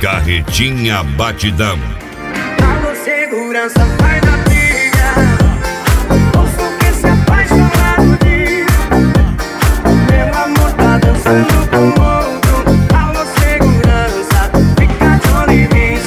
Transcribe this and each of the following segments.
Carretinha Batidão. Alô, segurança, vai na briga. Ouço que se apaixonado diz. Meu amor tá dançando com outro. Alô, segurança, fica de olho em mim.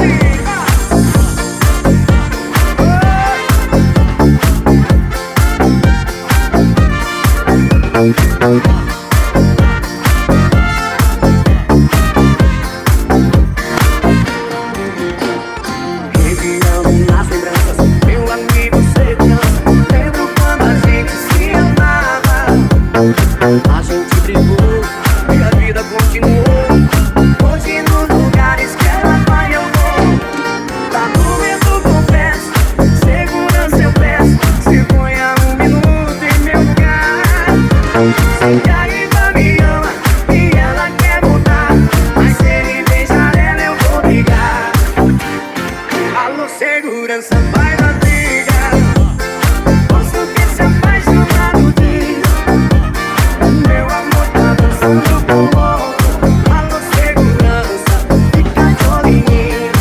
Revirando nas lembranças, meu amigo segurança. Lembro quando a gente se amava. A gente brigou e a vida continuou. Hoje nos lugares que ela vai eu vou. Tá doendo, confesso. Segurança eu peço. Se ponha um minuto em meu lugar. Sei que ainda me ama e ela quer voltar, mas se ele beijar ela eu vou brigar. Alô, segurança, vai na briga. Ouço que se apaixonado diz. Meu amor tá dançando com outro. Alô, segurança, fica de olho em mim.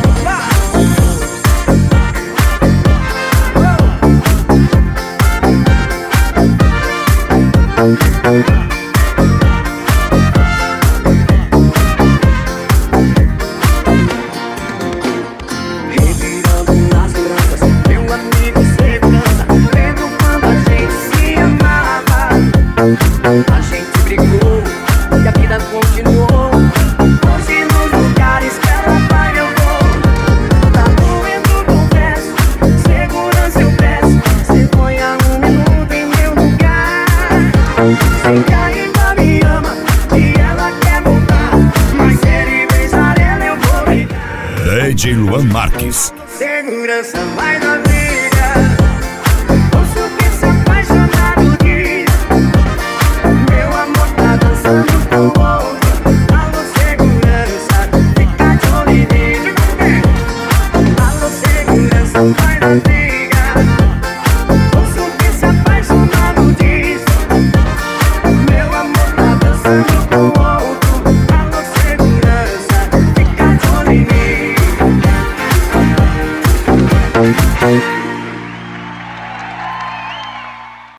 Revirando nas lembranças, meu amigo segurança. Lembro quando a gente se amava. A gente brigou e a vida continuou. Hoje nos lugares que ela vai eu vou. Tá doendo, confesso. Segurança eu peço. Se ponha um minuto em meu lugar. Sei que ainda me ama e ela quer voltar, mas se ele beijar ela eu vou brigar. DJ Luan Marques. Segurança, vai na vida.